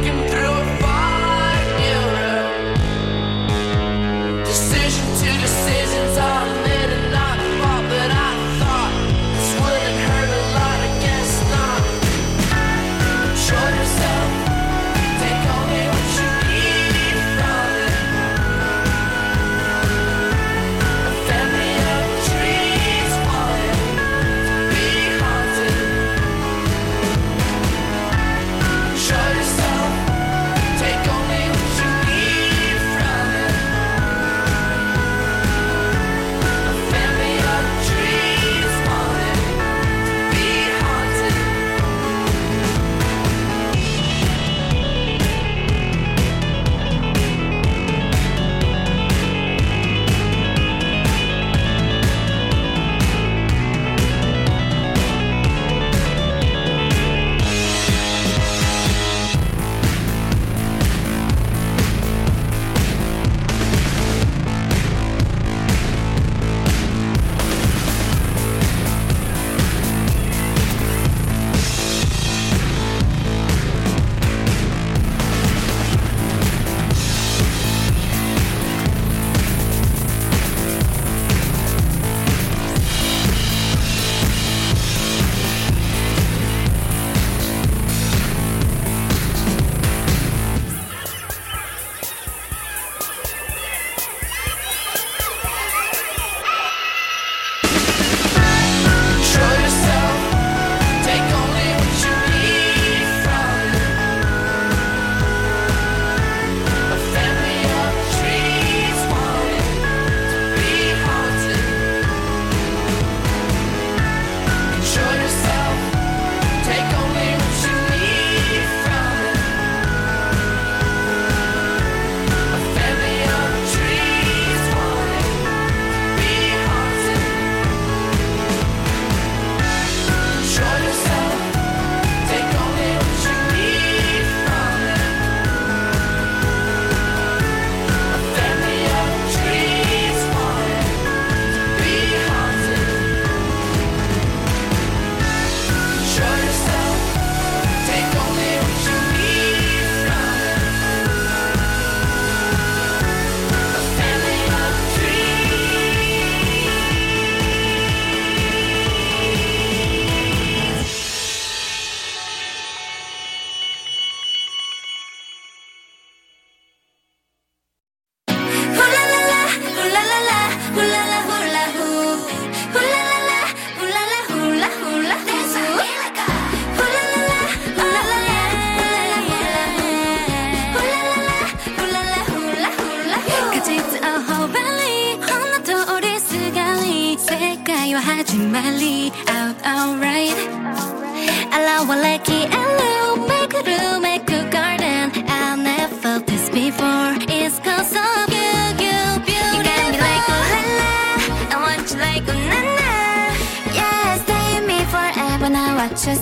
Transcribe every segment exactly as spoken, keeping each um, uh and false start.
始まり Out alright現れ消えるめくるめく Garden I never felt this before It's cause of you, you, you You got me like a la-la I want you like a na-na Yeah, stay with me forever now what you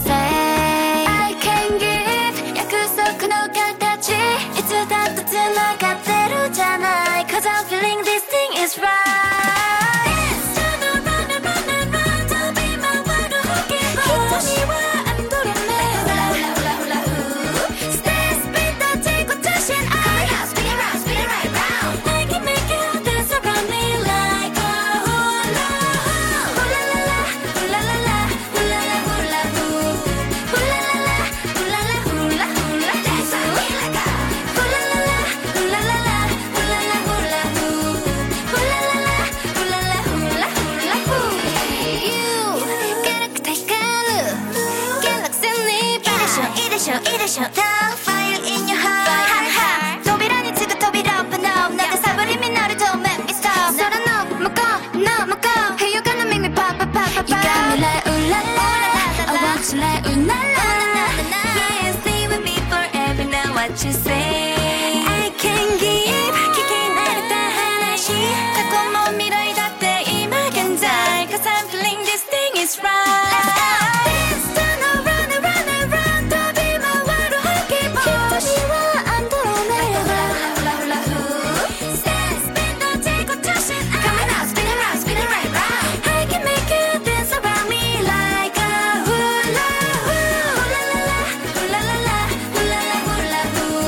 say I can give 約束の形いつだって繋がってるじゃない Cause I'm feeling this thing is right The fire in your heart 扉につく扉 Open up なんでサブリミナル Don't make me stop 空の向こうの向こう Hey you gonna make me pop pop pop pop You got me like ooh la la I want you like ooh la la Yeah stay with me forever now what you say I can give 聞き慣れた話過去も未来だって今現在 Cause I'm feeling this thing is right Ooh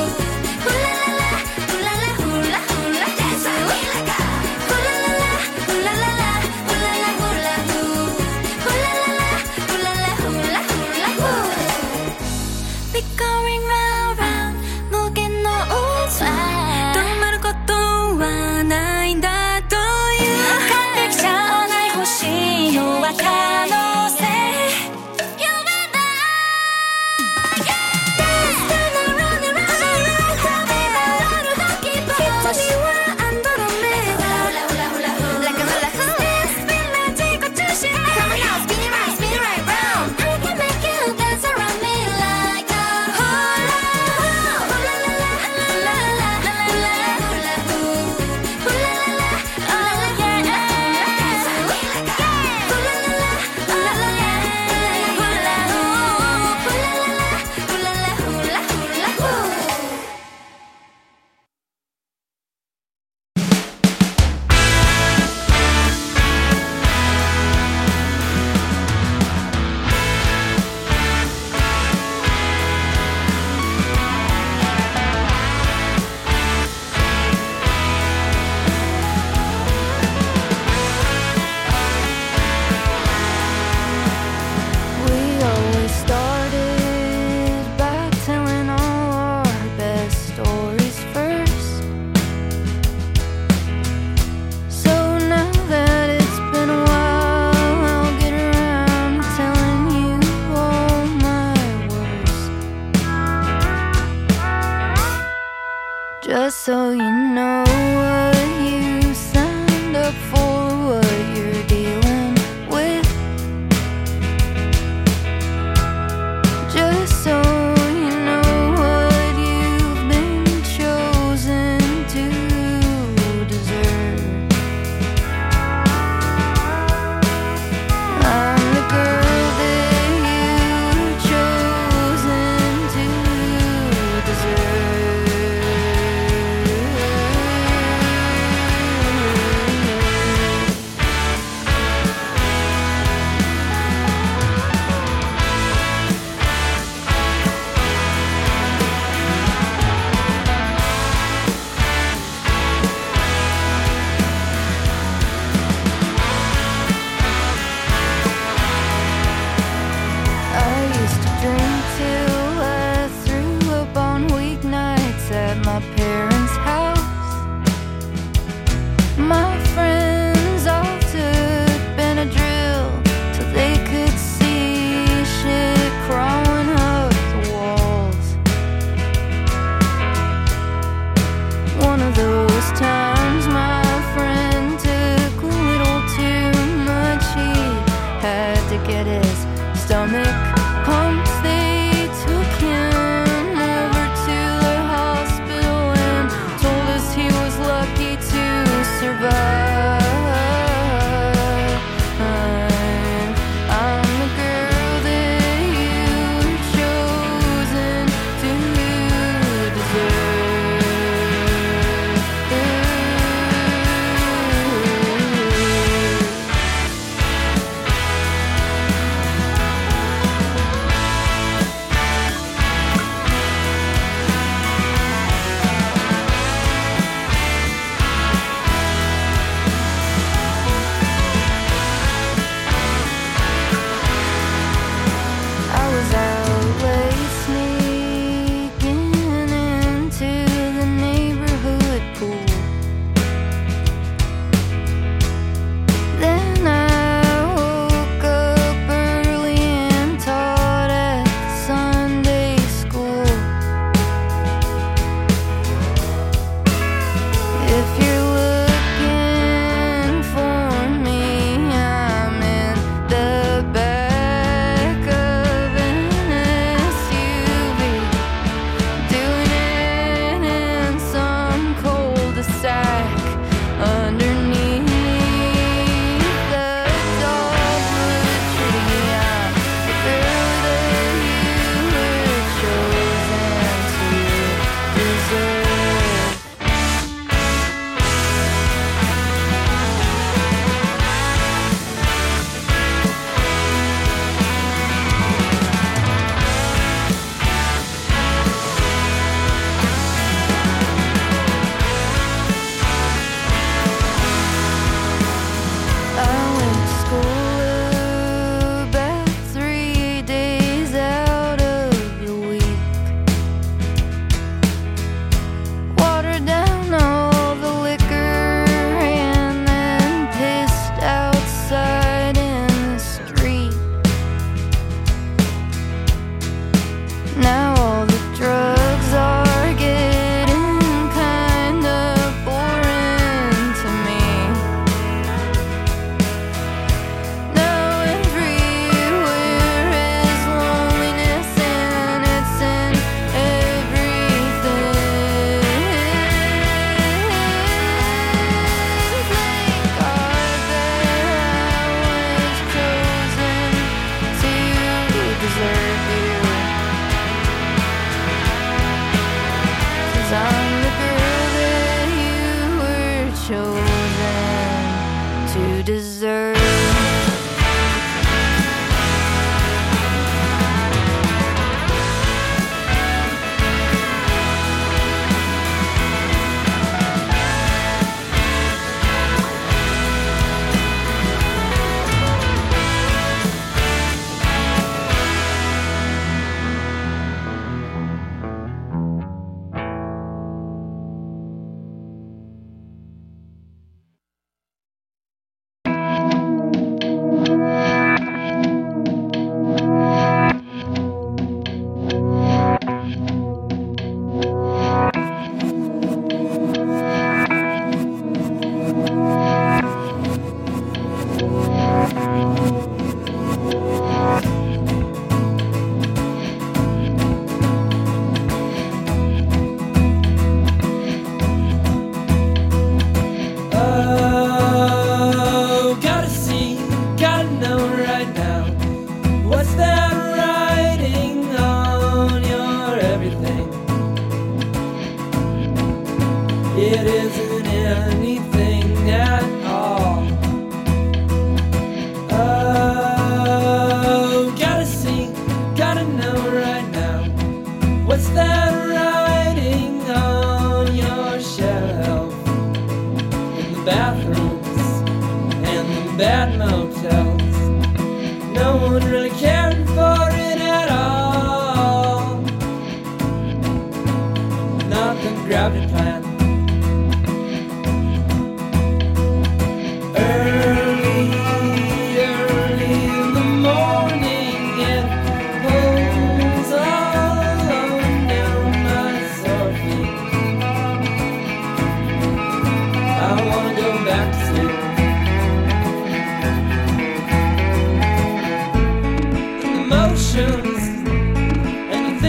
Just so you know what you signed up for, what you're dealing with. Just so you know what you've been chosen to deserve. I'm the girl that you've chosen to deserve.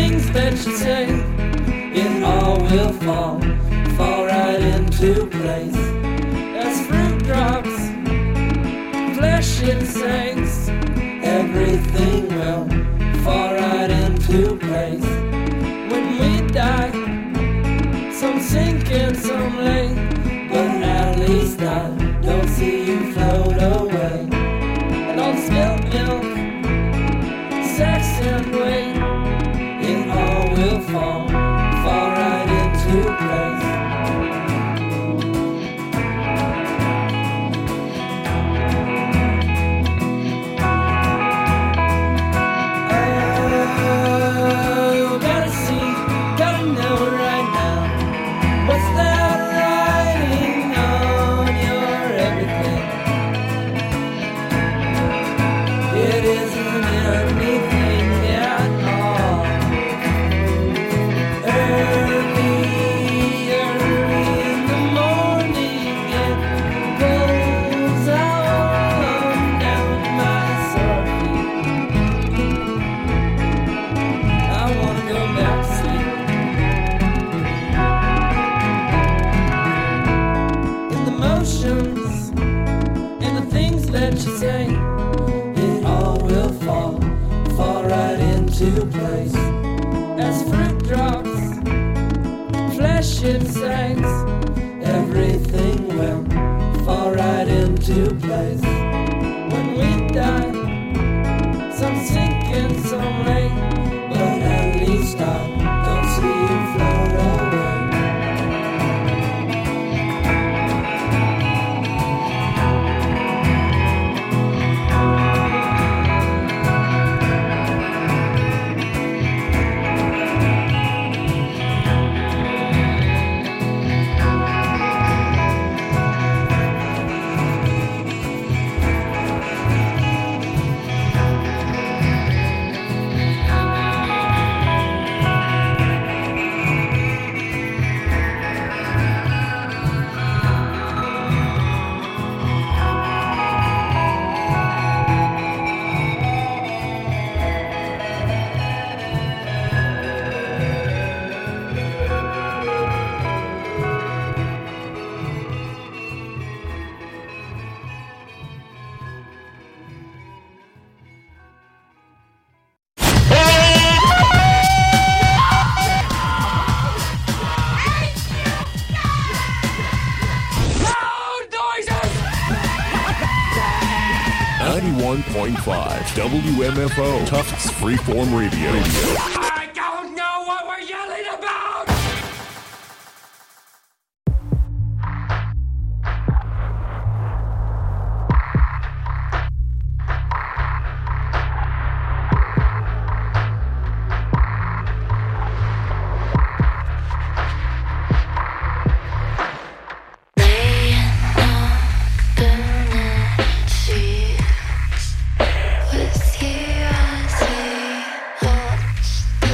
things that you say, it all will fall, fall right into place. As fruit drops, flesh it sinks, everything will fall right into place. When we die, some sink and some lay, but at least I don't see you float away. And on spilled milk, sex and weight, it all will fall, fall right into place. Oh, gotta see, gotta know right now, what's that writing on your everything? It isn't anything at all. Early, early in the morning, it pulls on down my sore feet. I wanna go back to sleep. In the motions, in the things that you say, it all will fall, fall right into place. As fruit drops, flesh it sinks, everything will fall right into place. When we die, some sink and some lay, but at least I don't see you float away. ninety-one point five W M F O Tufts Freeform Radio. I don't know what we're yelling about! With you, I see.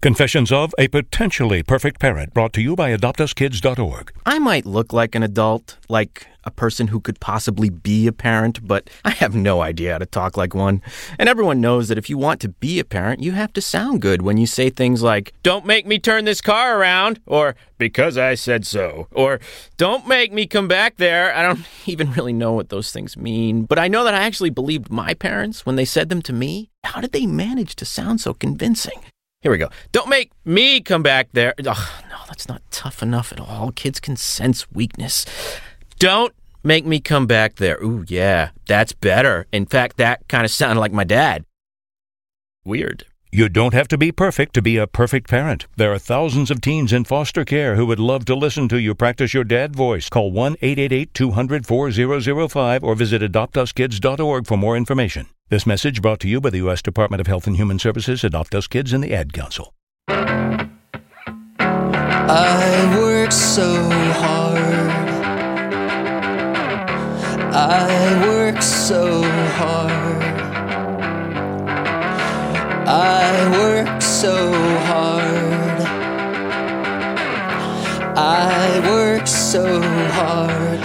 Confessions of a Potentially Perfect Parent, brought to you by adopt us kids dot org. I might look like an adult, like a person who could possibly be a parent, but I have no idea how to talk like one. And everyone knows that if you want to be a parent, you have to sound good when you say things like, "Don't make me turn this car around," or "because I said so," or "don't make me come back there." I don't even really know what those things mean, but I know that I actually believed my parents when they said them to me. How did they manage to sound so convincing? Here we go. "Don't make me come back there." Ugh, no, that's not tough enough at all. Kids can sense weakness. "Don't make me come back there." Ooh, yeah, that's better. In fact, that kind of sounded like my dad. Weird. You don't have to be perfect to be a perfect parent. There are thousands of teens in foster care who would love to listen to you practice your dad voice. Call one eight eight eight, two hundred, four thousand five or visit adopt us kids dot org for more information. This message brought to you by the U S Department of Health and Human Services, Adopt Us Kids, and the Ad Council. I work so hard. I work so hard. I work so hard. I work so hard.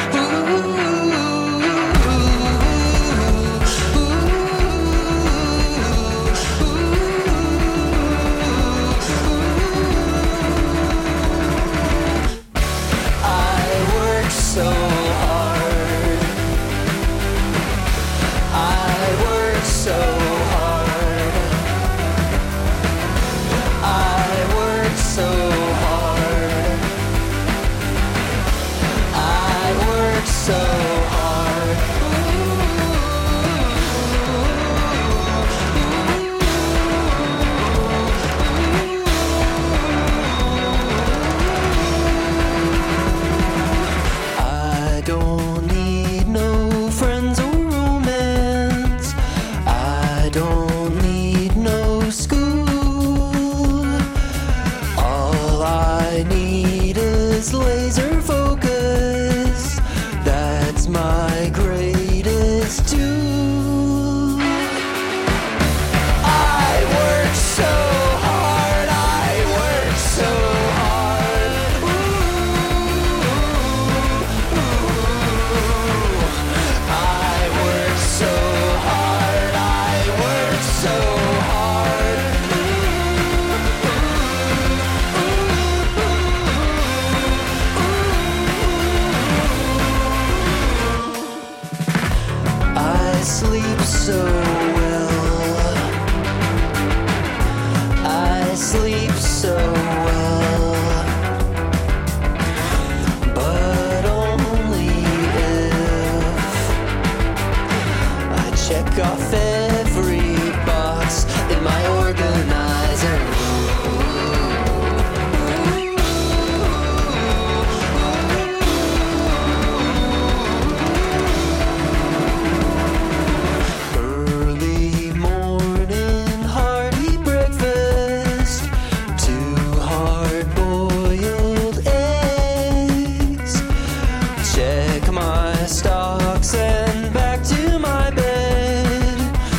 Check my stocks and back to my bed.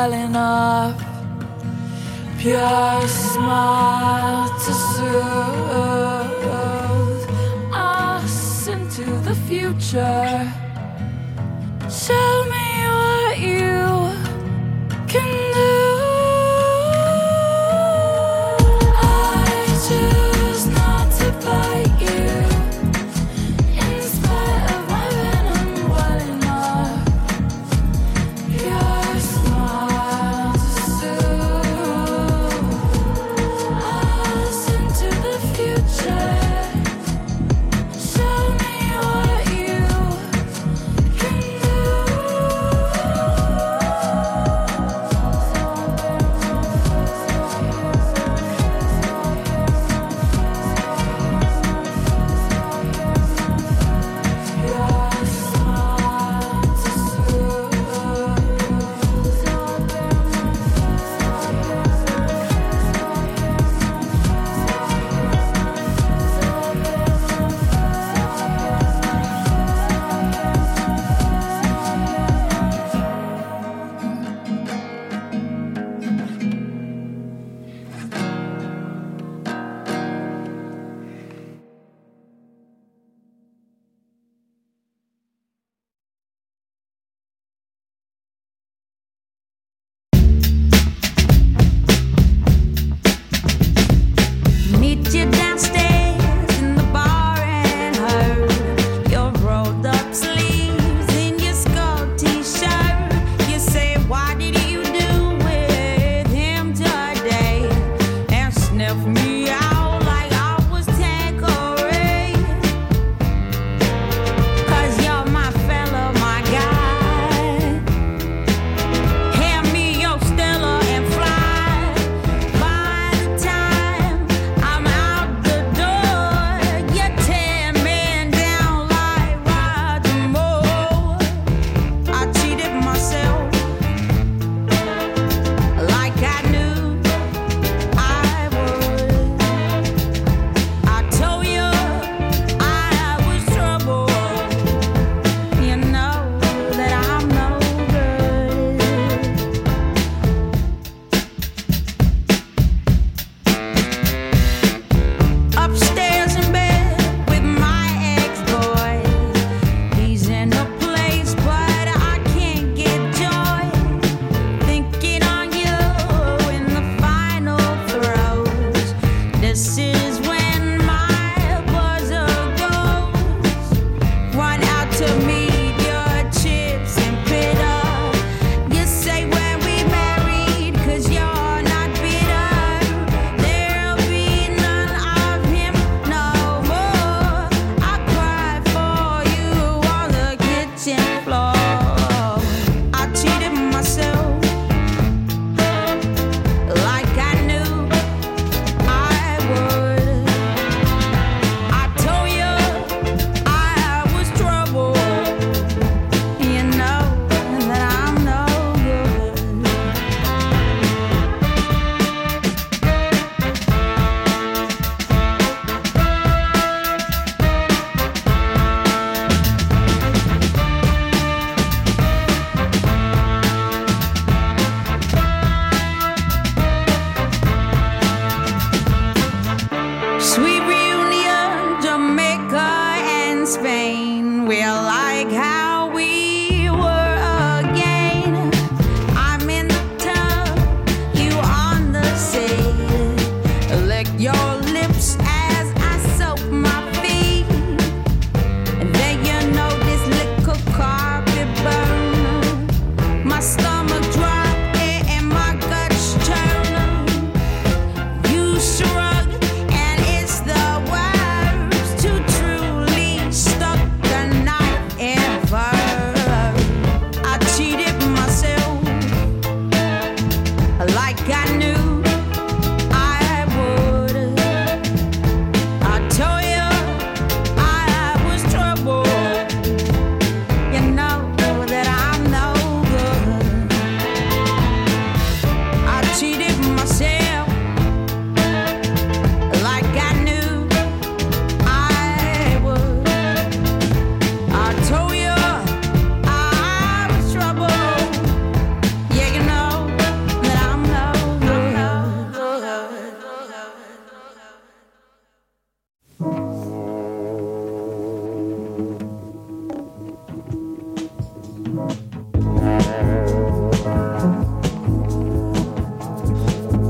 welling up, pure smile to soothe us into the future. Tell me what you can do. I choose not to bite you, in spite of my venom welling up. Pure smile to soothe us into the future. Show me what you can do.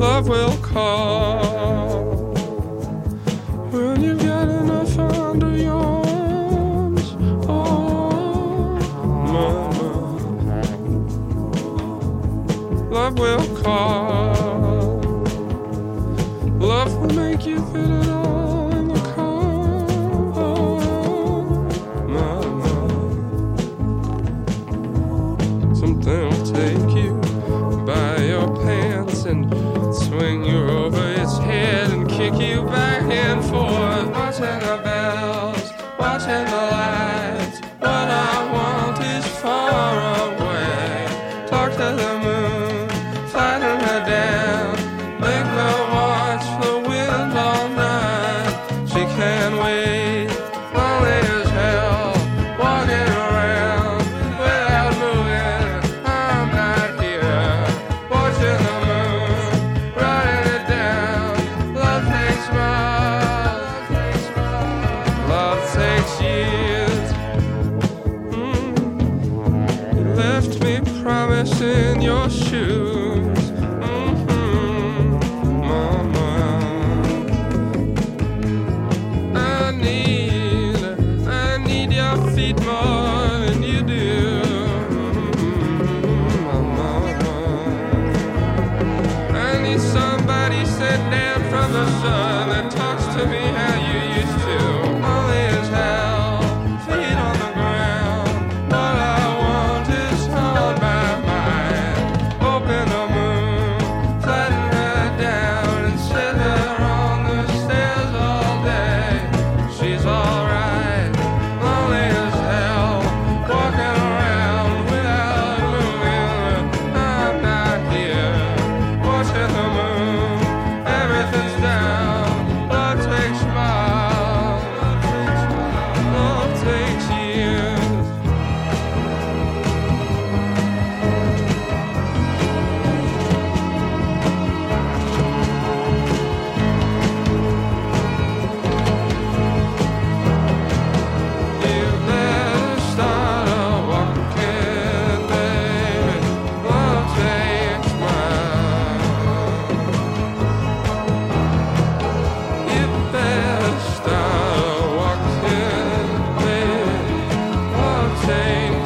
love will call. When you've got enough under your arms, oh, mama, love will call. Love will make you fit it all in the car, oh, mama. Something will take you by your pants and swing you over its head and kick you back and forth. Watching the bells, watching the lights. What I want is far away. Talk to the moon, flatten her down. Make her watch the wind all night. She can't wait, lonely as hell, walking around without moving. I'm not here, watching the moon, writing it down. Love takes miles, love takes years. Mm. You left me promised in your shoes, mm-hmm, mama. I need, I need your feet more than you do, mm-hmm, mama. I need somebody sent down from the sun that talks to me how you used to. Lonely as hell, feet on the ground. What I want is on my mind. Open the moon, flatten her down and sit her on the stairs all day. She's alright, lonely as hell, walking around without moving. I'm not here, watching the moon, everything's down. Love takes miles, love takes years. You better start a walking, baby. Love takes miles. You better start a walking, baby. Love takes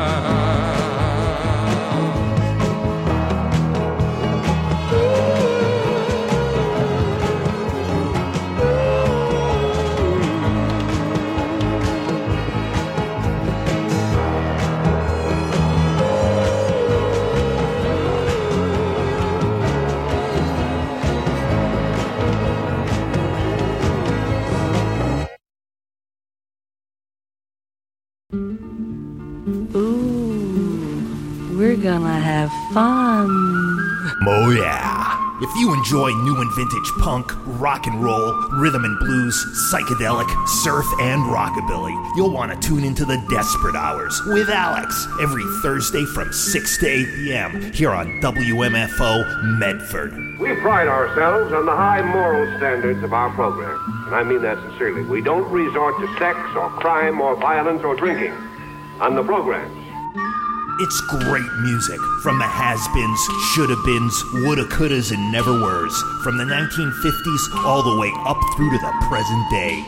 Ooh, we're gonna have fun. Oh yeah. If you enjoy new and vintage punk, rock and roll, rhythm and blues, psychedelic, surf, and rockabilly, you'll want to tune into the Desperate Hours with Alex every Thursday from six to eight p.m. here on W M F O Medford. We pride ourselves on the high moral standards of our program, and I mean that sincerely. We don't resort to sex or crime or violence or drinking on the programs. It's great music from the has-beens, shoulda-beens, woulda, couldas, and never-weres, from the nineteen fifties all the way up through to the present day.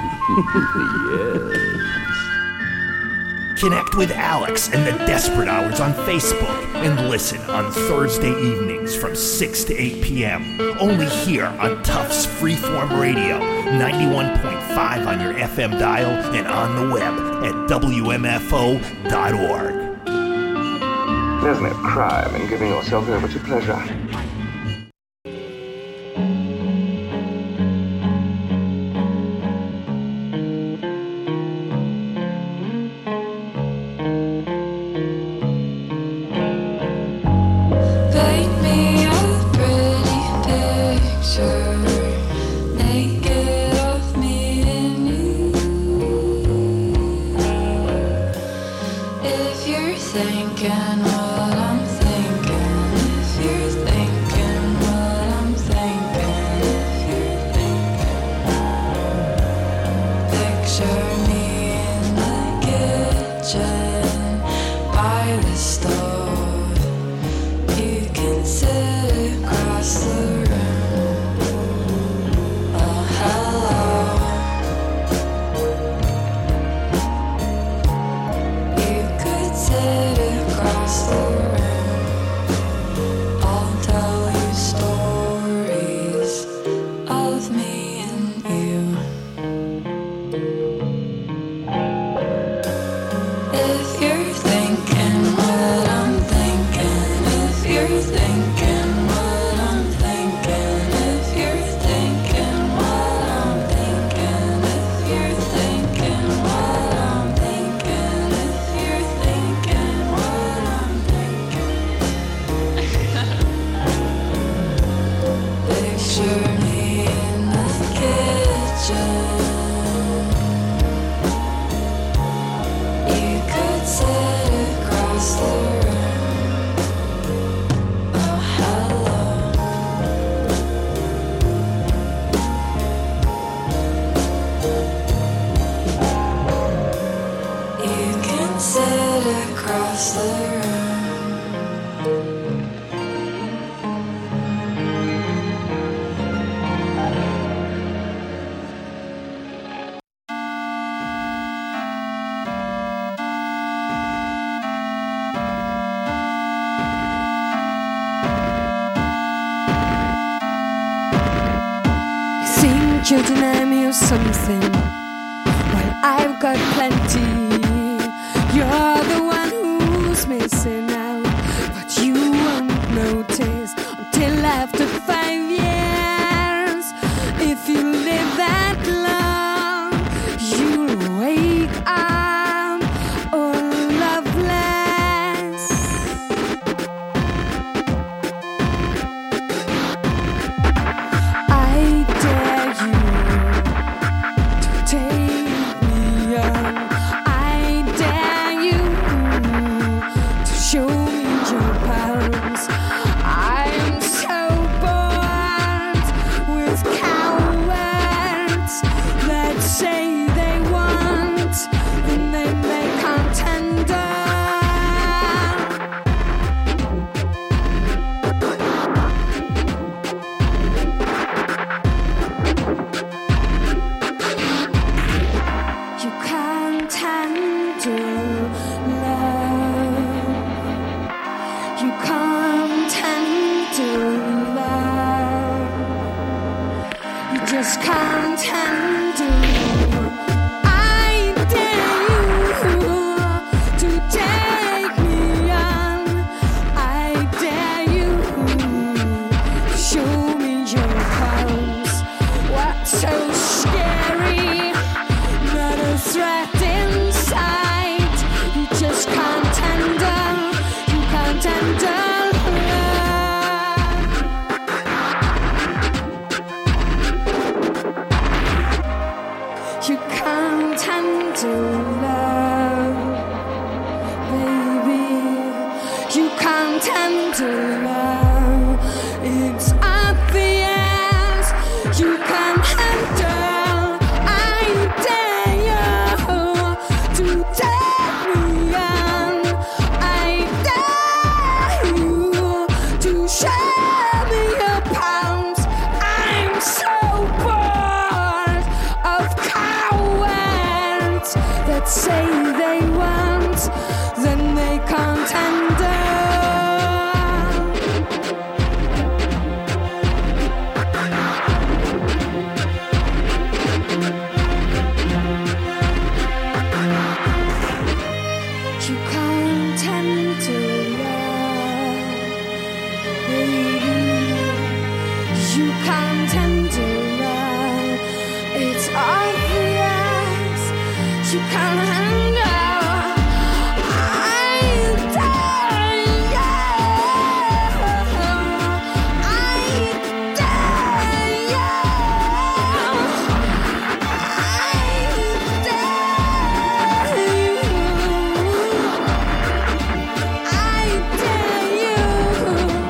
Yes. Connect with Alex and the Desperate Hours on Facebook and listen on Thursday evenings from six to eight p.m. only here on Tufts Freeform Radio, ninety-one point five on your F M dial and on the web at W M F O dot org. There's no crime in giving yourself over to pleasure. Paint me a pretty picture, naked of me and you. If you're thinking what I'm thinking, if you're thinking you deny me of something? Well, I've got plenty. You're the one who's missing out, but you won't notice until after five years. If you live that long, you'll wake up all loveless. I dare you to take me on. I dare you to show me your powers. I'm so bored with cowards that say they want, and then they can't tender. You can't handle love. You can't handle love. You just can't handle. I dare you to take me on. I dare you to show me your powers. What's so scary? Not a threat inside. You just can't handle. You can't handle love. You can't handle love, baby. You can't handle love. It's obvious. You can't handle. I dare you to take me on. I dare you to show me your palms. I'm so bored of cowards that say they want, then they can't handle. You can't handle love, baby. You can't handle love. It's obvious. You can't handle. I dare you. I dare you. I dare you. I dare you.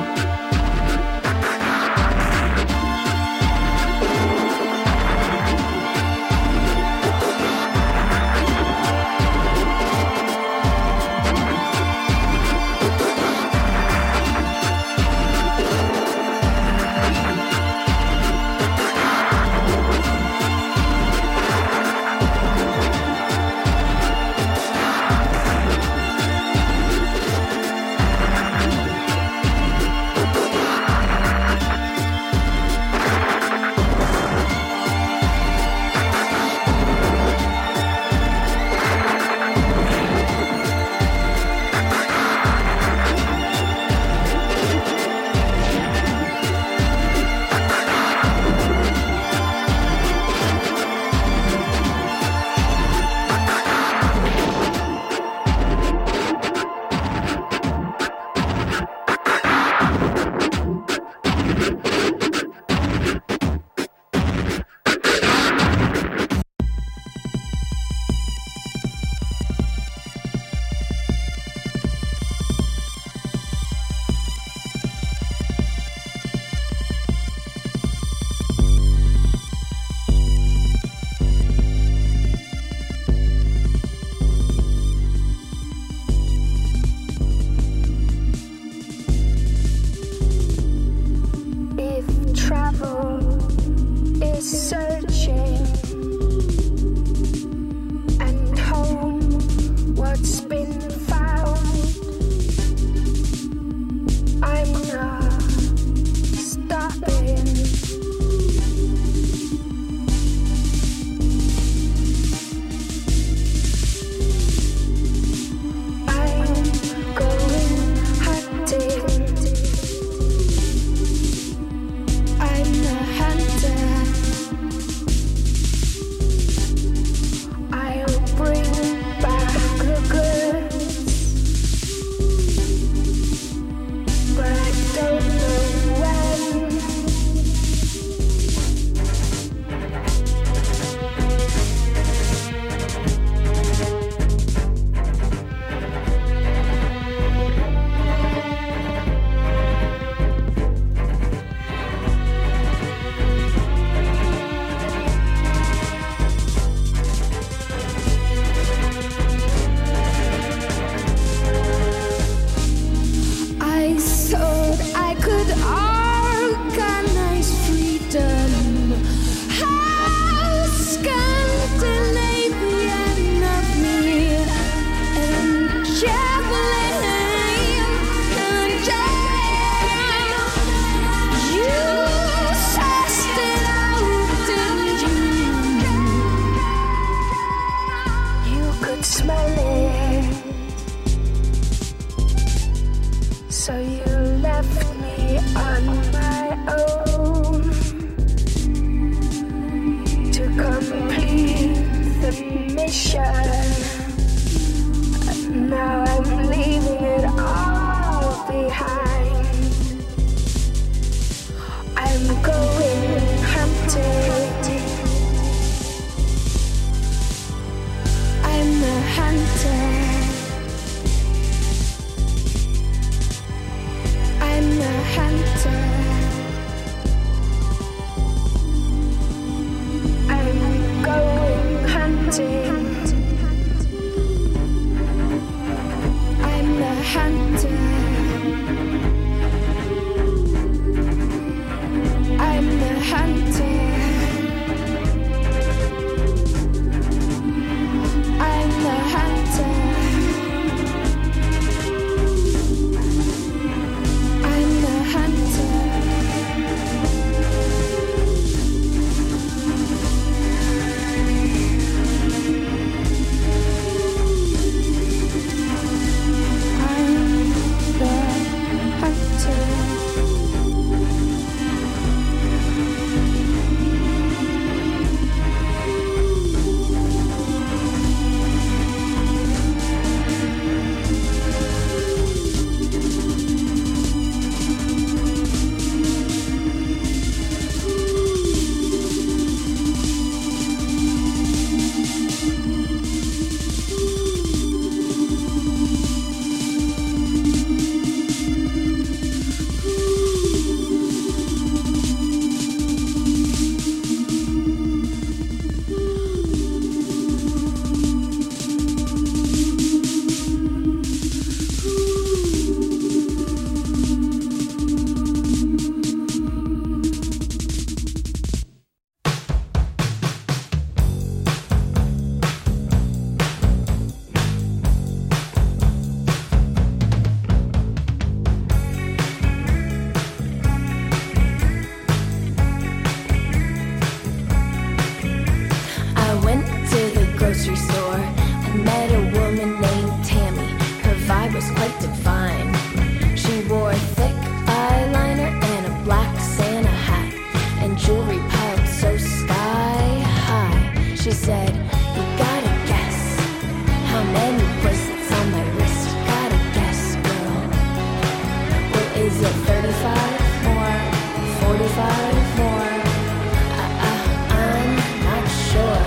grocery store. I met a woman named Tammy. Her vibe was quite divine. She wore a thick eyeliner and a black Santa hat, and jewelry piled so sky high. She said, "You gotta guess how many bracelets on my wrist. Gotta guess, girl. Well, is it thirty-five more? forty-five more? I, I, I'm not sure."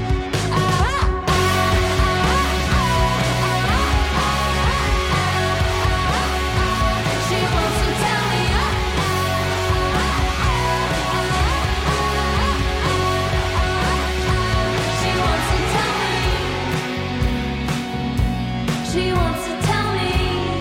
She wants to tell me. She wants to tell me. She wants to tell me.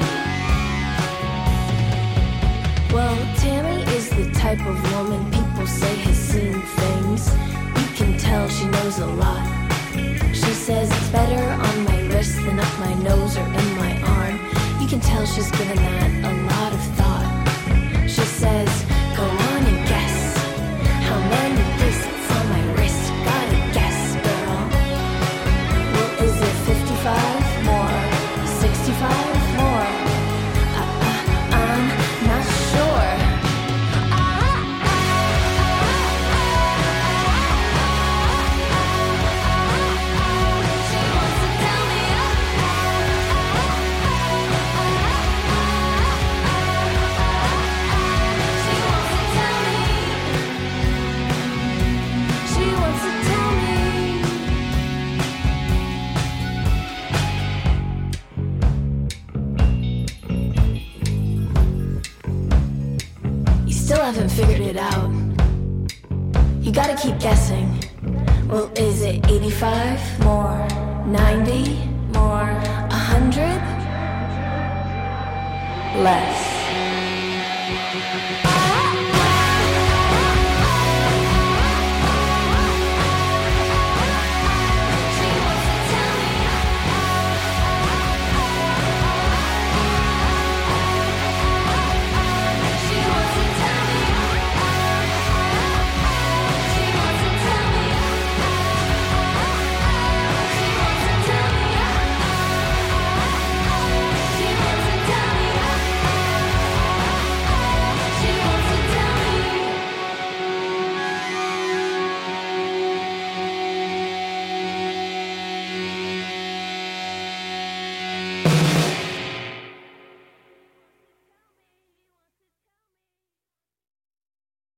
Well, Tammy is the type of woman people say has seen things. You can tell she knows a lot. She says it's better on my wrist than up my nose or in my arm. You can tell she's given that a lot of thought. She says, "Go on and guess how many bracelets on my wrist. Gotta guess, girl. Well, is it fifty-five more? sixty-five more? I, I, I'm not sure." She wants to tell me. She wants to tell me. She wants to tell me. You still haven't figured it out. You gotta keep guessing. Well, is it eighty-five more? ninety more? one hundred? Less.